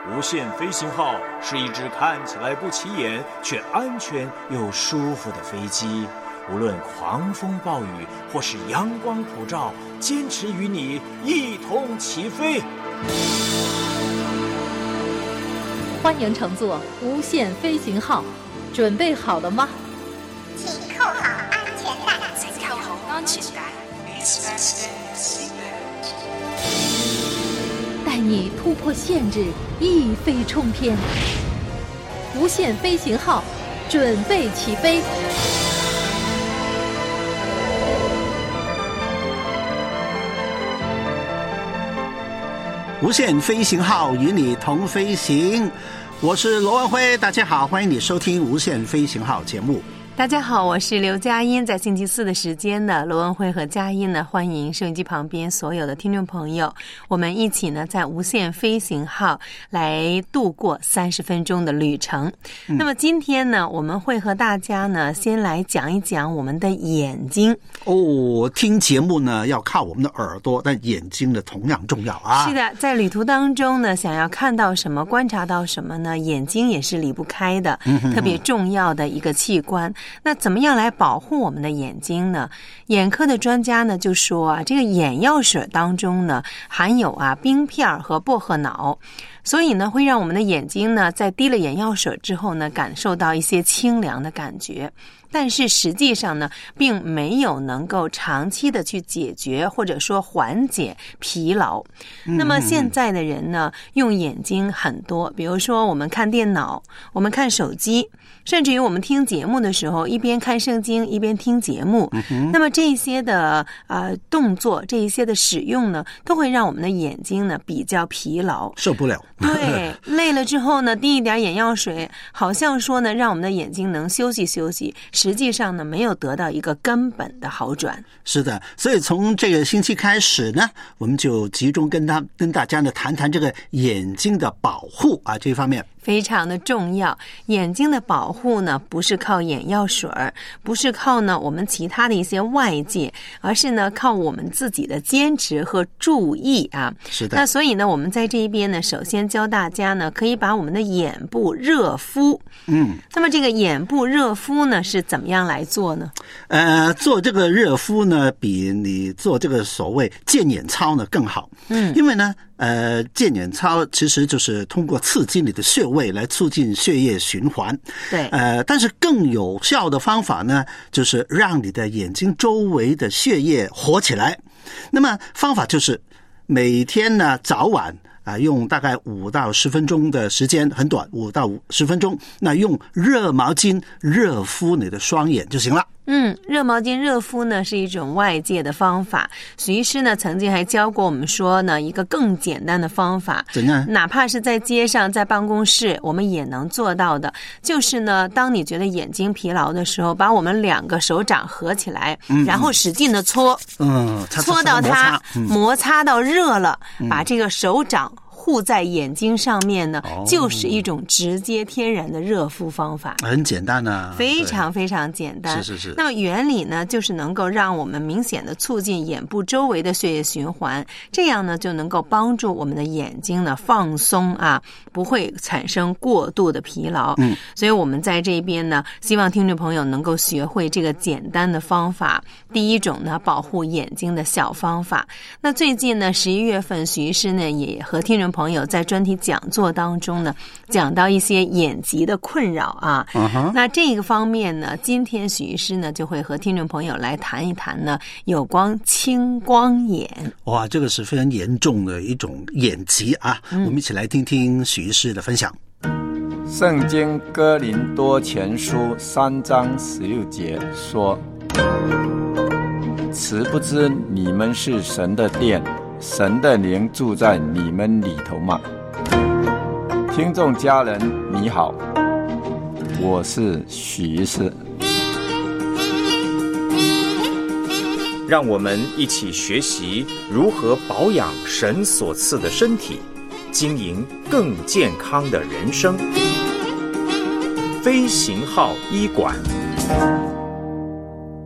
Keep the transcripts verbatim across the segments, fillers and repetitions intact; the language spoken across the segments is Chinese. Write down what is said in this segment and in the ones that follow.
无限飞行号是一只看起来不起眼却安全又舒服的飞机，无论狂风暴雨或是阳光普照，坚持与你一同起飞。 欢迎乘坐无限飞行号，准备好了吗？ 请扣好安全带。 请扣好安全带。 带你突破限制，一飞冲天。无限飞行号，准备起飞。 无限飞行号与你同飞行，我是罗文辉，大家好，欢迎你收听无限飞行号节目。 大家好，我是刘佳音。在星期四的时间呢，罗文慧和佳音呢，欢迎收音机旁边所有的听众朋友，我们一起呢在无限飞行号来度过三十分钟的旅程。嗯、那么今天呢，我们会和大家呢先来讲一讲我们的眼睛。 哦，听节目呢要靠我们的耳朵，但眼睛呢同样重要啊。 是的，在旅途当中呢，想要看到什么、观察到什么呢？眼睛也是离不开的，嗯、哼哼特别重要的一个器官。那怎么样来保护我们的眼睛呢？眼科的专家呢就说啊，这个眼药水当中呢含有啊冰片和薄荷脑，所以呢会让我们的眼睛呢在滴了眼药水之后呢感受到一些清凉的感觉。但是实际上呢，并没有能够长期的去解决或者说缓解疲劳。嗯、那么现在的人呢，用眼睛很多，比如说我们看电脑，我们看手机，甚至于我们听节目的时候，一边看圣经一边听节目。嗯、那么这一些的呃动作，这一些的使用呢，都会让我们的眼睛呢比较疲劳， 受不了。 对，累了之后呢，滴一点眼药水，好像说呢，让我们的眼睛能休息休息。实际上呢，没有得到一个根本的好转。 是的，所以从这个星期开始呢，我们就集中跟他跟大家呢谈谈这个眼睛的保护啊这方面。 非常的重要。眼睛的保护呢，不是靠眼药水，不是靠呢我们其他的一些外界，而是呢靠我们自己的坚持和注意啊。 是的。 那所以呢，我们在这一边呢，首先教大家呢，可以把我们的眼部热敷。嗯。那么这个眼部热敷呢，是怎么样来做呢？ 呃，做这个热敷呢，比你做这个所谓健眼操呢更好。嗯。因为呢。呃，健眼操其实就是通过刺激你的穴位来促进血液循环。 对。 呃，但是更有效的方法呢，就是让你的眼睛周围的血液活起来。那么方法就是每天呢早晚啊，用大概五到十分钟的时间，很短，五到十分钟，那用热毛巾热敷你的双眼就行了。 嗯，热毛巾热敷呢是一种外界的方法。徐医师呢曾经还教过我们说呢，一个更简单的方法， 怎样？ 哪怕是在街上、在办公室，我们也能做到的。就是呢，当你觉得眼睛疲劳的时候，把我们两个手掌合起来，嗯、然后使劲的搓， 嗯， 搓到它摩擦到热了，嗯、把这个手掌护在眼睛上面呢，哦、就是一种直接天然的热敷方法。 很简单啊， 非常非常简单。 是是是。 那么原理呢，就是能够让我们明显的促进眼部周围的血液循环，这样呢就能够帮助我们的眼睛呢放松啊，不会产生过度的疲劳。嗯，所以我们在这边呢，希望听众朋友能够学会这个简单的方法。第一种呢，保护眼睛的小方法。那最近呢，十一月份，徐医师呢也和听众朋友在专题讲座当中呢，讲到一些眼疾的困扰啊。Uh-huh. 那这个方面呢，今天许医师呢就会和听众朋友来谈一谈呢，有关青光眼。 哇，这个是非常严重的一种眼疾啊！嗯、我们一起来听听许医师的分享。 圣经哥林多前书三章十六节说：“此不知你们是神的殿，神的灵住在你们里头吗？”听众家人你好，我是许医师。 让我们一起学习如何保养神所赐的身体，经营更健康的人生。飞行号医馆。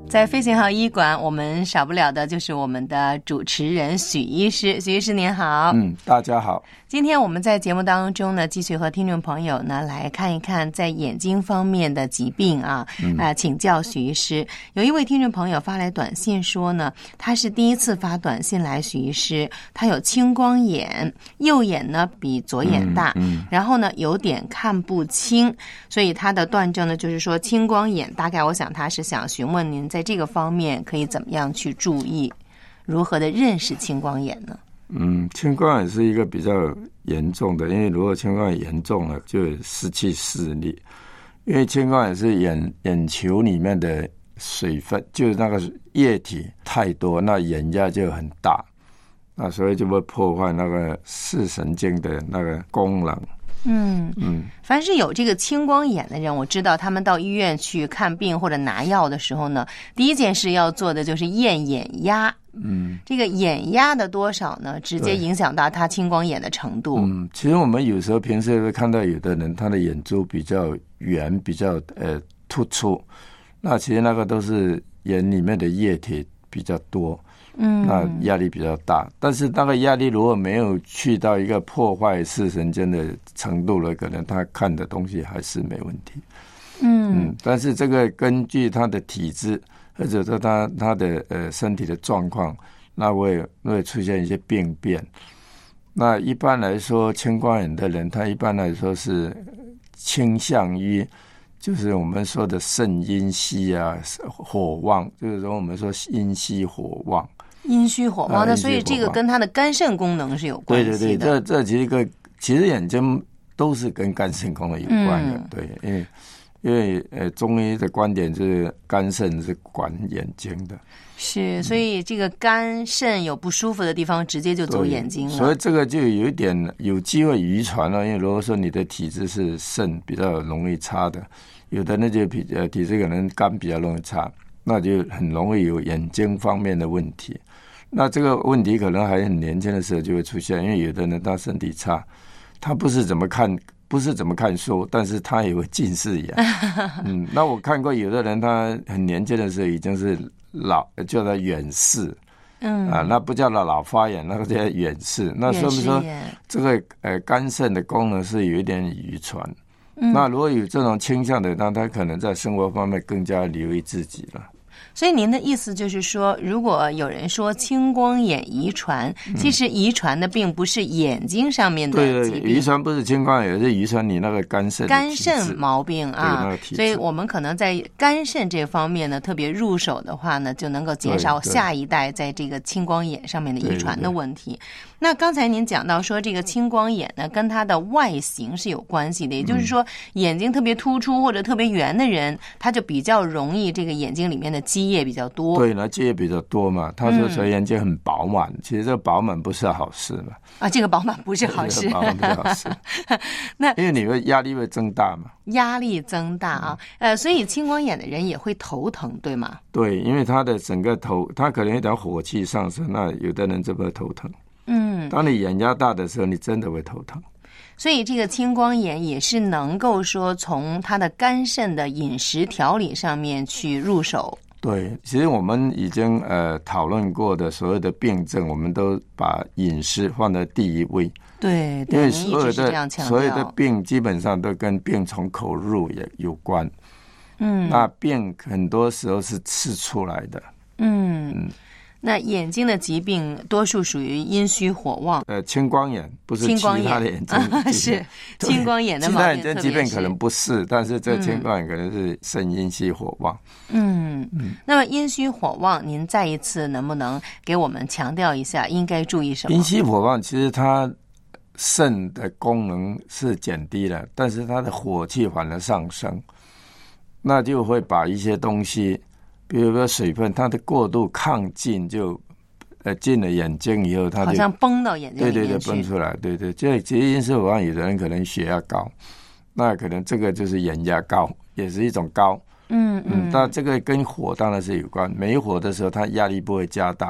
在飞行号医馆，我们少不了的就是我们的主持人许医师。许医师您好。 嗯，大家好。 今天我们在节目当中呢，继续和听众朋友呢来看一看在眼睛方面的疾病啊，嗯、呃，请教许医师。有一位听众朋友发来短信说呢，他是第一次发短信来，许医师，他有青光眼，右眼呢比左眼大，嗯嗯、然后呢有点看不清，所以他的断症呢就是说青光眼。大概我想他是想询问您在这个方面可以怎么样去注意，如何的认识青光眼呢？ 嗯，青光眼是一个比较严重的，因为如果青光眼严重了，就失去视力。因为青光眼是眼眼球里面的水分，就是那个液体太多，那眼压就很大，那所以就会破坏那个视神经的那个功能。 嗯嗯，凡是有这个青光眼的人，我知道他们到医院去看病或者拿药的时候呢，第一件事要做的就是验眼压。嗯，这个眼压的多少呢，直接影响到他青光眼的程度。 嗯，其实我们有时候平时会看到有的人他的眼珠比较圆，比较呃突出，那其实那个都是眼里面的液体比较多。嗯，那压力比较大，但是那个压力如果没有去到一个破坏视神经的程度了，可能他看的东西还是没问题。嗯嗯，但是这个根据他的体质或者说他他的呃身体的状况，那会会出现一些病变。那一般来说，青光眼的人，他一般来说是倾向于。就是我们说的肾阴虚啊，火旺，就是说我们说阴虚火旺。 阴虚火旺，那所以这个跟他的肝肾功能是有关系的。 对对对，这这其实个其实眼睛都是跟肝肾功能有关的。嗯、对，因为因为呃中医的观点是肝肾是管眼睛的。 是，所以这个肝肾有不舒服的地方，直接就走眼睛了。 所以这个就有一点有机会遗传了，因为如果说你的体质是肾比较容易差的，有的那就体呃体质可能肝比较容易差，那就很容易有眼睛方面的问题。那这个问题可能还很年轻的时候就会出现，因为有的人他身体差，他不是怎么看。不是怎么看书，但是他也会近视眼。嗯，那我看过有的人，他很年轻的时候已经是老，叫他远视。嗯啊，那不叫他老花眼，那个叫远视。那说明说这个呃肝肾的功能是有一点遗传。嗯、那如果有这种倾向的，那他可能在生活方面更加留意自己了。 所以您的意思就是说，如果有人说青光眼遗传，其实遗传的并不是眼睛上面的疾病， 对对，遗传不是青光眼，是遗传你那个肝肾肝肾毛病啊。 那个、 所以我们可能在肝肾这方面呢，特别入手的话呢，就能够减少下一代在这个青光眼上面的遗传的问题。对对对，那刚才您讲到说，这个青光眼呢，跟它的外形是有关系的，也就是说，眼睛特别突出或者特别圆的人，他就比较容易这个眼睛里面的积液比较多。 对，那积液比较多嘛，他说所以眼睛很饱满，嗯、其实这个饱满不是好事嘛。 啊，这个饱满不是好事。 饱满不是好事。那因为你会压力会增大嘛。 压力增大啊，呃，所以青光眼的人也会头疼，对吗？ 对，因为他的整个头，他可能一点火气上升，那有的人就会头疼。嗯，当你眼压大的时候，你真的会头疼。 所以这个青光眼也是能够说从他的肝肾的饮食调理上面去入手。 对，其实我们已经呃讨论过的所有的病症，我们都把饮食放在第一位。 对， 因为所有的所有的病基本上都跟病从口入也有关。嗯，那病很多时候是吃出来的。嗯嗯。 那眼睛的疾病多数属于阴虚火旺， 呃，青光眼不是其他的眼睛疾病， 啊、是青光眼的毛病， 其他眼睛疾病可能不是，但是这青光眼可能是肾阴虚火旺。 嗯嗯，那么阴虚火旺，您再一次能不能给我们强调一下应该注意什么？ 阴虚火旺其实它肾的功能是减低了，但是它的火气反而上升，那就会把一些东西。比如说水分，它的过度亢进就，呃，进了眼睛以后，它就好像崩到眼睛里面去。 对对对，崩出来，对对。这其实因素火旺，有的人可能血压高，那可能这个就是眼压高，也是一种高。嗯嗯。那这个跟火当然是有关，没火的时候，它压力不会加大，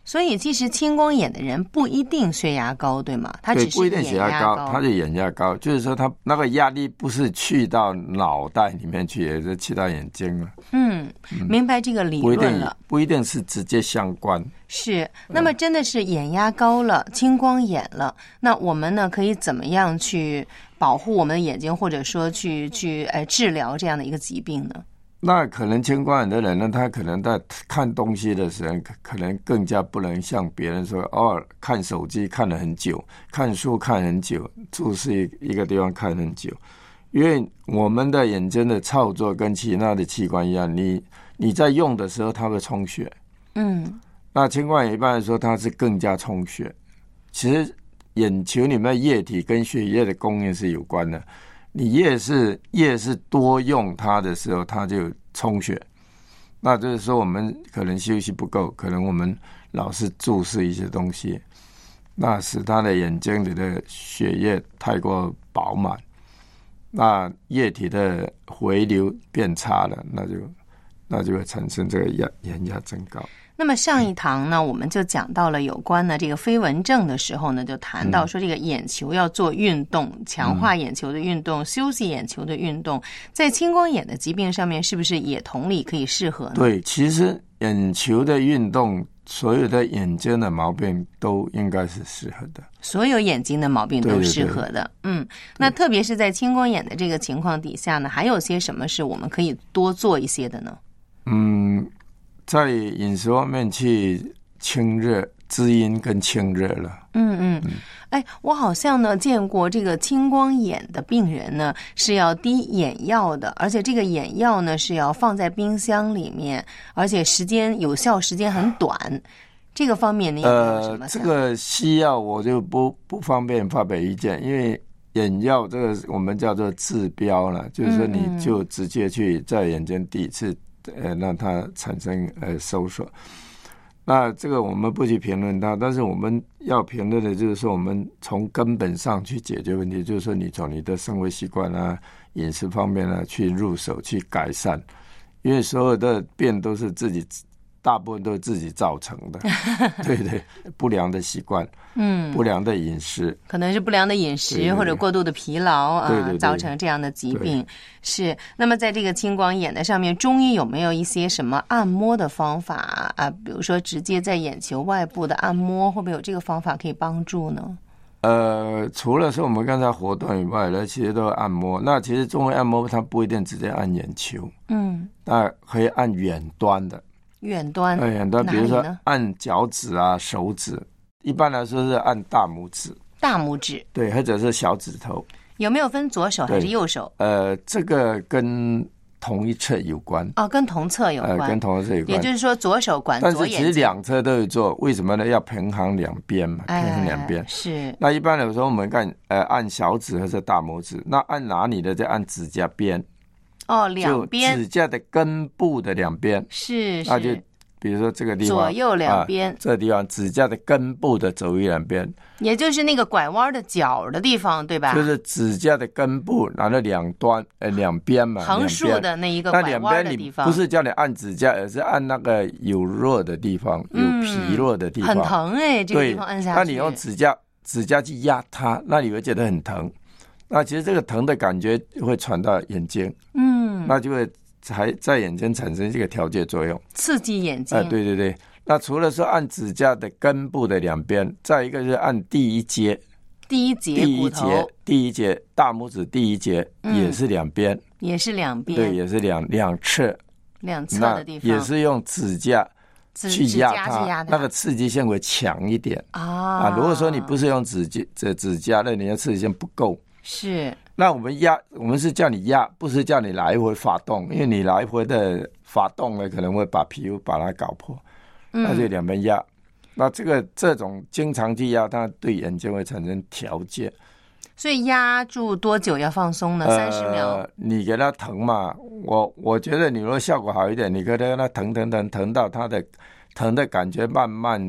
所以其实青光眼的人不一定血压高，对吗？他只是不一定血压高， 高他的眼压高，就是说他那个压力不是去到脑袋里面去，也是去到眼睛了。 嗯，明白这个理论了。 不一定，不一定是直接相关。 是，那么真的是眼压高了，青光眼了，那我们呢可以怎么样去保护我们的眼睛，或者说去去呃治疗这样的一个疾病呢？ 那可能青光眼的人呢，他可能在看东西的时候，可能更加不能像别人说哦，看手机看了很久，看书看很久，注视一个地方看很久。因为我们的眼睛的操作跟其他的器官一样，你你在用的时候它会充血， 嗯， 那青光眼一般来说它是更加充血。其实眼球里面的液体跟血液的供应是有关的。你越是越是多用它的时候，它就充血。那就是说，我们可能休息不够，可能我们老是注视一些东西，那使他的眼睛里的血液太过饱满，那液体的回流变差了，那就那就会产生这个压眼压增高。 那么上一堂呢，我们就讲到了有关呢这个飞蚊症的时候呢，就谈到说这个眼球要做运动，强化眼球的运动，休息眼球的运动，在青光眼的疾病上面是不是也同理可以适合呢？ 对，其实眼球的运动，所有的眼睛的毛病都应该是适合的， 所有眼睛的毛病都适合的。对对对，嗯，那特别是在青光眼的这个情况底下呢，还有些什么是我们可以多做一些的呢？ 嗯，在饮食方面去清热、滋阴跟清热了。 嗯嗯，哎，我好像呢见过这个青光眼的病人呢是要滴眼药的，而且这个眼药呢是要放在冰箱里面，而且时间有效时间很短。这个方面你有没有什么？ 呃，这个西药我就不不方便发表意见，因为眼药这个我们叫做治标了，就是说你就直接去在眼睛滴一次。呃，让它产生呃收缩，那这个我们不去评论它，但是我们要评论的就是说，我们从根本上去解决问题，就是说你从你的生活习惯啊、饮食方面啊去入手去改善，因为所有的病都是自己，大部分都是自己造成的，对对，不良的习惯，嗯，不良的饮食， 可能是不良的饮食，对对对，或者过度的疲劳啊， 对对对， 造成这样的疾病。是。那么在这个青光眼的上面，中医有没有一些什么按摩的方法啊？比如说直接在眼球外部的按摩，会不会有这个方法可以帮助呢？ 呃，除了说我们刚才活动以外呢，其实都按摩。那其实中医按摩它不一定直接按眼球，嗯，那可以按远端的。 远端， 对，远端，比如说按脚趾啊、手指，一般来说是按大拇指， 大拇指， 对，或者是小指头。 有没有分左手还是右手？ 呃，这个跟同一侧有关。 哦，跟同侧有关， 呃、跟同一侧有关。 也就是说，左手管左眼睛， 但是其实两侧都有做，为什么呢？要平衡两边嘛，平衡两边、哎。 是。 那一般有时候我们看，呃，按小指或者大拇指，那按哪里的就按指甲边。 哦，两边指甲的根部的两边是， 那就比如说这个地方左右两边、啊， 这个地方指甲的根部的左右两边， 也就是那个拐弯的角的地方，对吧？ 就是指甲的根部，然后两端呃两边嘛， 横竖的那一个拐弯的地方。 不是叫你按指甲，而是按那个有肉的地方，有皮肉的地方， 嗯、很疼哎、欸，这个地方按下去。 那你用指甲指甲去压它，那你会觉得很疼。那其实这个疼的感觉会传到眼睛，嗯，那就会才在眼睛产生这个调节作用， 刺激眼睛。 啊、呃，对对对。那除了说按指甲的根部的两边，再一个就是按第一节， 第一节第一节，第一节大拇指第一节也是两边、嗯， 也是两边， 对，也是两两侧， 两侧的地方也是用指甲去压它， 压它那个刺激性会强一点啊。啊，如果说你不是用指甲这指甲，那你的刺激性不够。 是， 那我们压，我们是叫你压，不是叫你来回发动，因为你来回的发动呢，可能会把皮肤把它搞破，嗯、那就两边压。那这个这种经常去压，它对眼睛会产生调节。 所以压住多久要放松呢？三十秒。 呃，你给它疼嘛，我我觉得你如果效果好一点，你可以让它疼疼疼疼到它的疼的感觉慢慢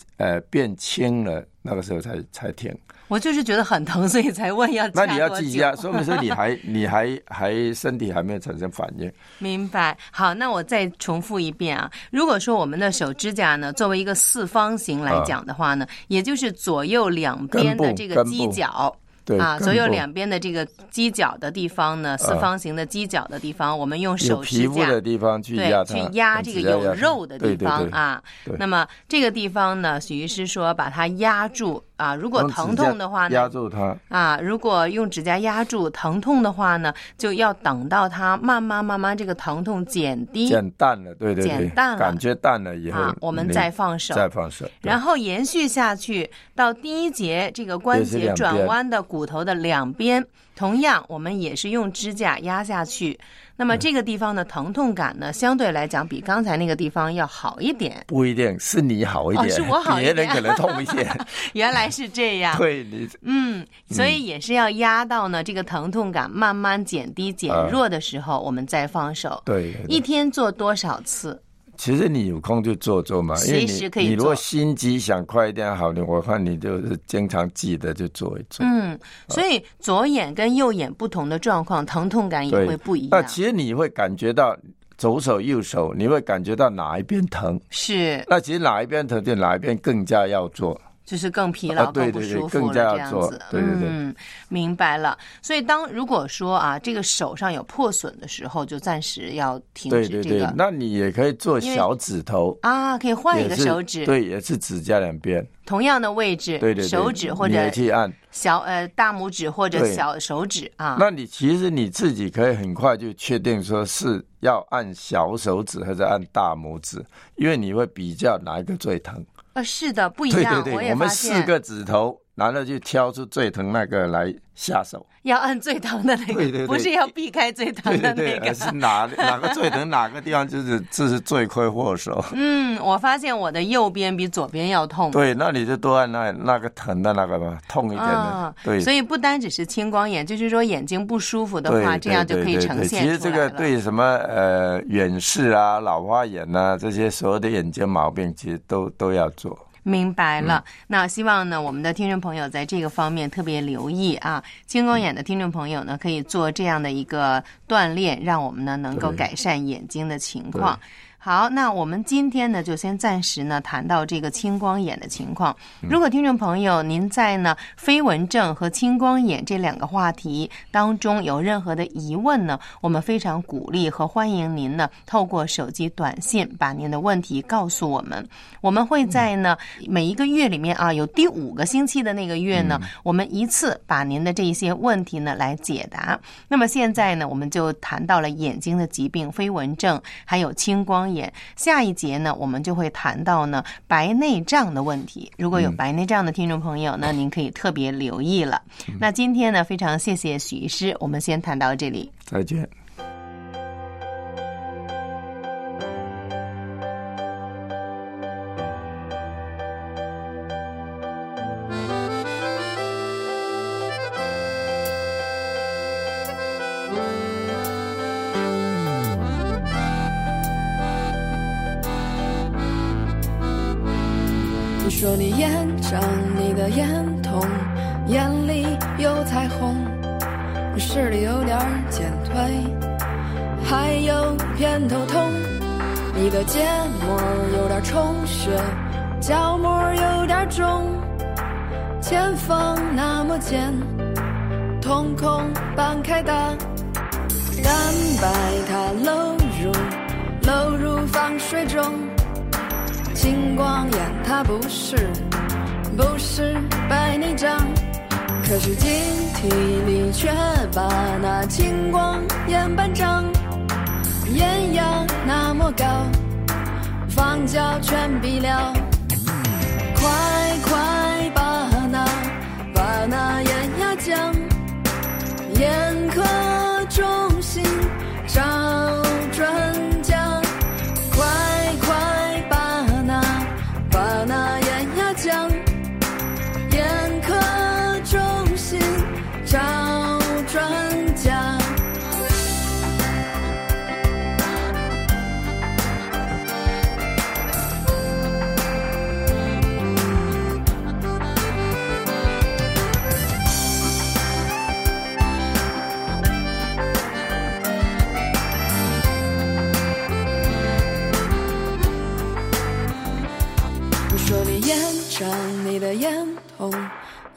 呃变轻了，那个时候才才停。 我就是觉得很疼，所以才问要加多久。 那你要自己压，说明说你还你还还身体还没有产生反应。 明白。好，那我再重复一遍啊。如果说我们的手指甲呢，作为一个四方形来讲的话呢，啊、也就是左右两边的这个犄角。 对啊，左右两边的这个犄角的地方呢，四方形的犄角的地方，呃、我们用手指甲有皮肤的地方去压它， 对，去压这个有肉的地方对对对啊。那么这个地方呢，许医师说把它压住啊，如果疼痛的话呢， 压住它啊，如果用指甲压住疼痛的话呢，就要等到它慢慢慢慢这个疼痛减低、 减淡了，对对对， 减淡了， 感觉淡了以后， 啊，我们再放手， 再放手， 然后延续下去到第一节这个关节转弯的骨头的两边，同样我们也是用指甲压下去。那么这个地方的疼痛感呢，相对来讲比刚才那个地方要好一点。 不一定是你好一点， 哦，是我好一点， 别人可能痛一点。 原来是这样。 对你， 嗯，所以也是要压到呢，这个疼痛感慢慢减低、减弱的时候，啊、我们再放手。 对， 一天做多少次？ 其实你有空就做做嘛，因为随时可以做。 你如果心急想快一点好，你我看你就是经常记得就做一做。 嗯，所以左眼跟右眼不同的状况，疼痛感也会不一样。 那其实你会感觉到左手右手，你会感觉到哪一边疼？ 是。 那其实哪一边疼就哪一边更加要做。 就是更疲劳、 啊、对对对更不舒服了，这样子。 对对对， 嗯，明白了。所以当如果说啊，这个手上有破损的时候，就暂时要停止这个。 对对对，那你也可以做小指头啊，可以换一个手指。 对，也是指甲两边同样的位置， 对对对， 手指或者你也去按小呃大拇指或者小手指啊。 那你其实你自己可以很快就确定说是要按小手指或者按大拇指，因为你会比较哪一个最疼。 呃，是的，不一样。 对对对， 我也我们发现四个指头，然后就挑出最疼那个来下手。 要按最疼的那个， 对对对， 不是要避开最疼的那个。 对对对，而是哪哪个最疼，哪个地方就是这是罪魁祸首。 嗯，我发现我的右边比左边要痛。 对，那你就多按那那个疼的那个吧，痛一点的。 啊、 对， 所以不单只是青光眼，就是说眼睛不舒服的话，这样就可以呈现出来了。 其实这个对什么呃远视啊、老花眼啊这些所有的眼睛毛病，其实都都要做。 明白了，嗯、那希望呢，我们的听众朋友在这个方面特别留意啊。青光眼的听众朋友呢，可以做这样的一个锻炼，让我们呢能够改善眼睛的情况。好，那我们今天呢就先暂时呢谈到这个青光眼的情况。如果听众朋友您在呢飞蚊症和青光眼这两个话题当中有任何的疑问呢，我们非常鼓励和欢迎您呢透过手机短信把您的问题告诉我们。我们会在呢每一个月里面啊，有第五个星期的那个月呢，我们一次把您的这一些问题呢来解答。那么现在呢，我们就谈到了眼睛的疾病，飞蚊症还有青光眼。下一节呢，我们就会谈到呢白内障的问题。如果有白内障的听众朋友呢，您可以特别留意了。那今天呢，非常谢谢许医师，我们先谈到这里， 再见。 说你眼胀，你的眼痛，眼里有彩虹，视力有点减退，还有偏头痛。你的结膜有点充血，角膜有点肿，前方那么尖，瞳孔半开大，蛋白它漏入漏入放水中。青光眼它不是不是白内障，可是晶体里却把那青光眼band长，眼压那么高，放脚全闭了，快快把那把那眼压降，眼科中心找专家，快快把那把那眼压降，眼科中心找专家。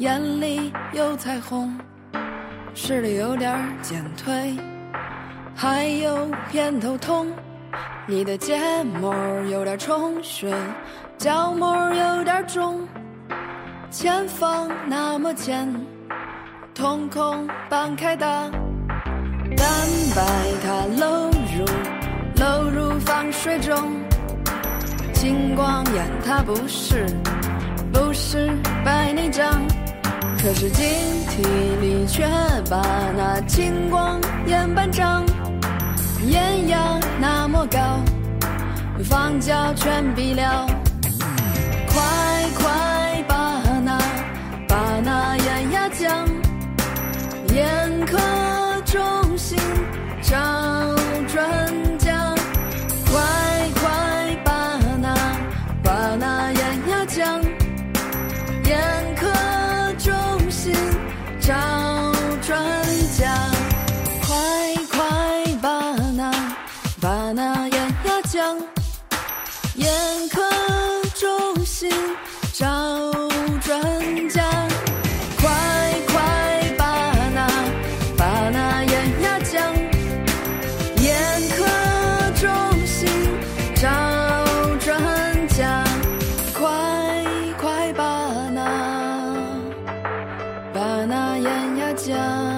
眼里有彩虹，视力有点减退，还有偏头痛。你的睫毛有点充血，角膜有点肿，前方那么浅，瞳孔半开大，蛋白它漏入漏入放水中，青光眼它不是不是白内障，可是晶体里却把那青光眼band长，眼压那么高，放脚全闭了，快快把那把那眼压降，眼科中心找专家，快快把那把那眼压降，眼科中心找专家，快快把那把那眼压降，眼科中心找专家，快快把那把那眼压降，眼科中心找专家，快快把那把那眼压降。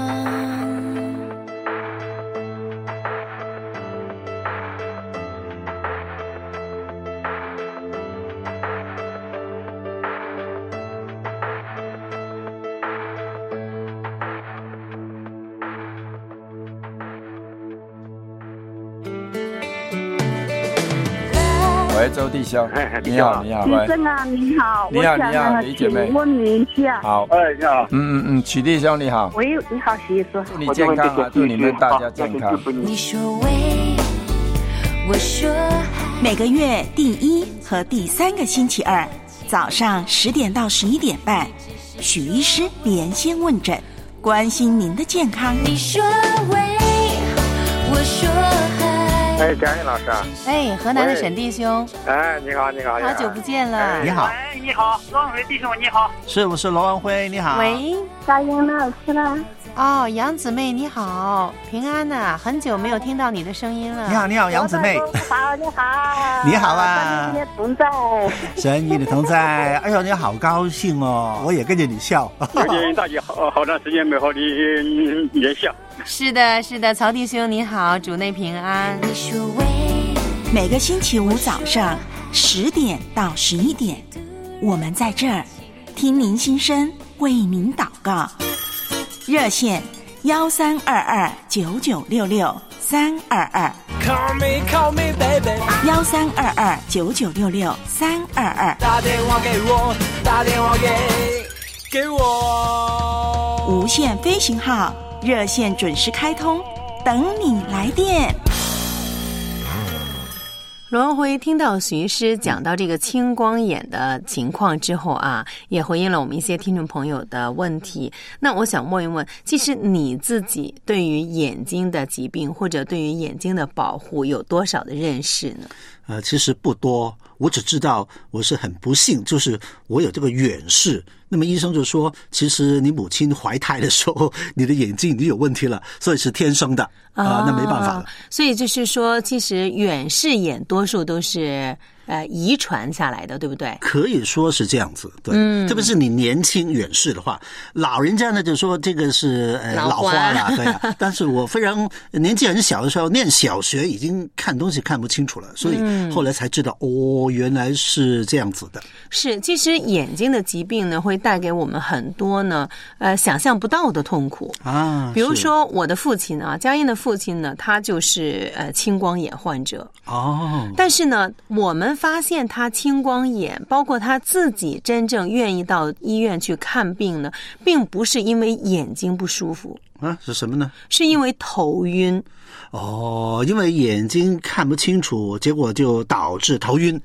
喂，周弟兄，你好，你好， 先生啊，你好， 你好， 我想你好，李姐妹， 请问你一下， 好， 哎，你好， 嗯嗯嗯，曲弟兄你好， 喂，你好，徐叔， 祝你健康啊，祝你们大家健康。 你说喂，我说嗨， 每个月第一和第三个星期二早上十点到十一点半，许医师连线问诊，关心您的健康。 你说喂，我说嗨。 哎，佳音老师啊！ 哎，河南的沈弟兄， 哎，你好，你好， 好久不见了。 你好， 哎，你好，罗文辉弟兄，你好。 是不是罗文辉？你好。 喂， 佳音老师啦。 哦，杨姊妹你好，平安呐、啊，很久没有听到你的声音了。 你好，你好，杨姊妹。 好，你好。 你好啊。 神与你同在。 神与你同在。哎呦，你好高兴哦，我也跟着你笑。 有点大家好好长时间没和你联系。 是的，是的，曹弟兄你好，主内平安。 你说喂， 每个星期五早上十点到十一点，我们在这儿听您心声，为您祷告。热线幺三二二九九六六三二二， Call me, call me, baby。 幺三二二九九六六三二二， 打电话给我，打电话给给我。 无限飞行号热线准时开通，等你来电。 罗文辉听到许医师讲到这个青光眼的情况之后啊，也回应了我们一些听众朋友的问题。那我想问一问，其实你自己对于眼睛的疾病或者对于眼睛的保护有多少的认识呢？ 呃，其实不多，我只知道我是很不幸，就是我有这个远视。那么医生就说，其实你母亲怀胎的时候，你的眼睛已经有问题了，所以是天生的啊、呃，那没办法了。 所以就是说，其实远视眼多数都是呃遗传下来的，对不对？ 可以说是这样子，对。 嗯， 特别是你年轻远视的话，老人家呢就说这个是呃老花了，对啊。但是我非常年纪很小的时候，念小学已经看东西看不清楚了，所以后来才知道、嗯、哦，原来是这样子的。 是，其实眼睛的疾病呢，会带给我们很多呢，呃，想象不到的痛苦啊。 比如说我的父亲啊，佳音的父亲呢，他就是呃青光眼患者哦。 但是呢，我们发现他青光眼，包括他自己真正愿意到医院去看病呢，并不是因为眼睛不舒服啊，是什么呢？ 是因为头晕。 哦，因为眼睛看不清楚，结果就导致头晕。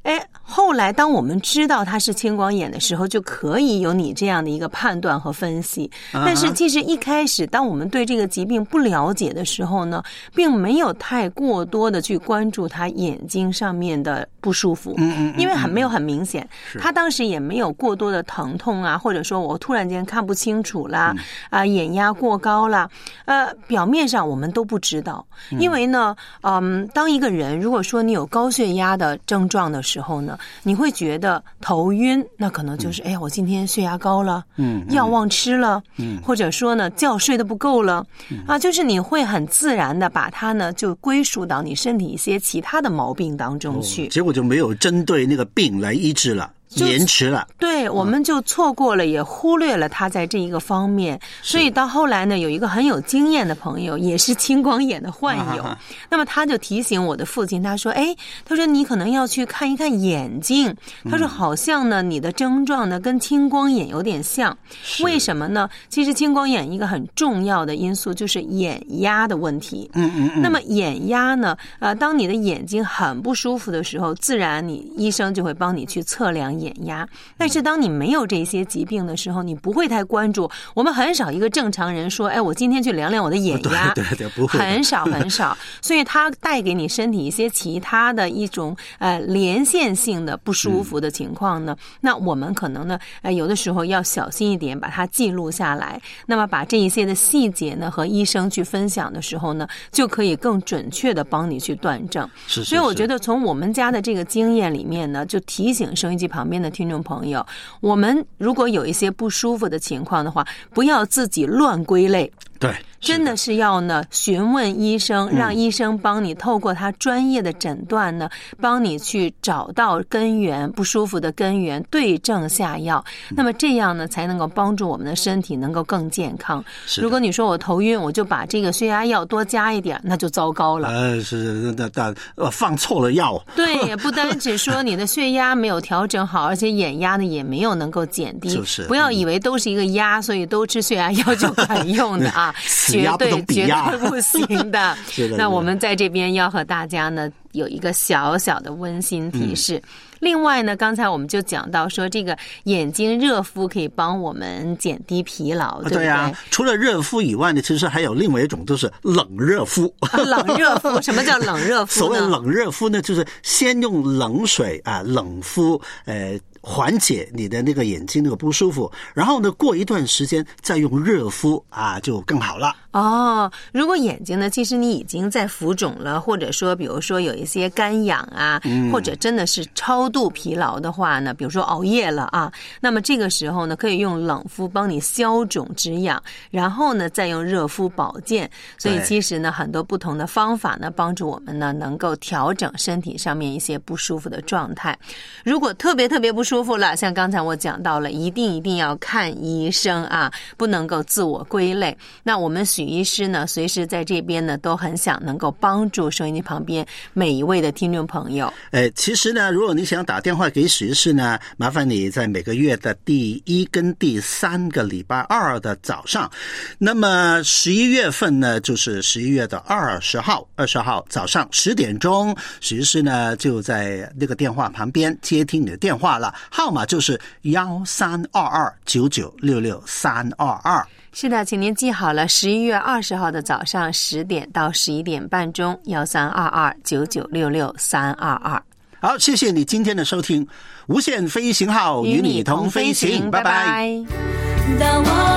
哎，后来当我们知道它是青光眼的时候，就可以有你这样的一个判断和分析。但是其实一开始当我们对这个疾病不了解的时候呢，并没有太过多的去关注他眼睛上面的不舒服，嗯嗯，因为很没有很明显，他当时也没有过多的疼痛啊，或者说我突然间看不清楚啦，啊、呃，眼压过高啦，呃，表面上我们都不知道，因为呢，嗯，当一个人如果说你有高血压的症状的时候呢，你会觉得头晕，那可能就是，哎呀，我今天血压高了，嗯，药忘吃了，嗯，或者说呢，觉睡得不够了，啊，就是你会很自然的把它呢就归属到你身体一些其他的毛病当中去， 哦、结果就没有针对那个病来医治了。延迟了， 对，我们就错过了，也忽略了他在这一个方面。所以到后来呢，有一个很有经验的朋友，也是青光眼的患有，啊、那么他就提醒我的父亲，他说：“哎，他说你可能要去看一看眼睛。他说好像呢，你的症状呢跟青光眼有点像，为什么呢？其实青光眼一个很重要的因素就是眼压的问题。嗯嗯嗯。那么眼压呢，呃，当你的眼睛很不舒服的时候，自然你医生就会帮你去测量眼。”眼压，但是当你没有这些疾病的时候，你不会太关注。我们很少一个正常人说，哎，我今天去量量我的眼压， 对对对，不会， 很少很少。所以它带给你身体一些其他的一种呃连线性的不舒服的情况呢，嗯、那我们可能呢，呃，有的时候要小心一点，把它记录下来。那么把这一些的细节呢和医生去分享的时候呢，就可以更准确的帮你去断症。 是是是。 所以我觉得从我们家的这个经验里面呢，就提醒收音机旁边的听众朋友，我们如果有一些不舒服的情况的话，不要自己乱归类。 对， 真的是要呢询问医生，让医生帮你透过他专业的诊断呢，帮你去找到根源，不舒服的根源，对症下药。那么这样呢，才能够帮助我们的身体能够更健康。如果你说我头晕，我就把这个血压药多加一点，那就糟糕了。 呃，是那那呃放错了药。 对，也不单只说你的血压没有调整好，而且眼压呢也没有能够减低。 就是， 不要以为都是一个压，所以都吃血压药就管用的啊。绝对绝对不行的。那我们在这边要和大家呢有一个小小的温馨提示。嗯、另外呢，刚才我们就讲到说，这个眼睛热敷可以帮我们减低疲劳，对不对？ 对啊，除了热敷以外呢，其实还有另外一种，就是冷热敷。 冷热敷，什么叫冷热敷呢？ 所谓冷热敷呢，就是先用冷水啊冷敷，呃。缓解你的那个眼睛那个不舒服，然后呢，过一段时间再用热敷啊，就更好了。 哦，如果眼睛呢，其实你已经在浮肿了，或者说，比如说有一些干痒啊，嗯、或者真的是超度疲劳的话呢，比如说熬夜了啊，那么这个时候呢，可以用冷敷帮你消肿止痒，然后呢，再用热敷保健。所以其实呢，很多不同的方法呢，帮助我们呢，能够调整身体上面一些不舒服的状态。如果特别特别不舒服，舒服了，像刚才我讲到了，一定一定要看医生啊，不能够自我归类。那我们许医师呢，随时在这边呢，都很想能够帮助收音机旁边每一位的听众朋友。 哎，其实呢，如果你想打电话给许医师呢，麻烦你在每个月的第一跟第三个礼拜二的早上。那么十一月份呢，就是十一月的二十号，二十号早上十点钟，许医师呢就在那个电话旁边接听你的电话了。号码就是幺三二二九九六六三二二。 是的，请您记好了，十一月二十号的早上十点到十一点半钟，幺三二二九九六六三二二。 好，谢谢你今天的收听，无限飞行号与你同飞行，拜拜。 当我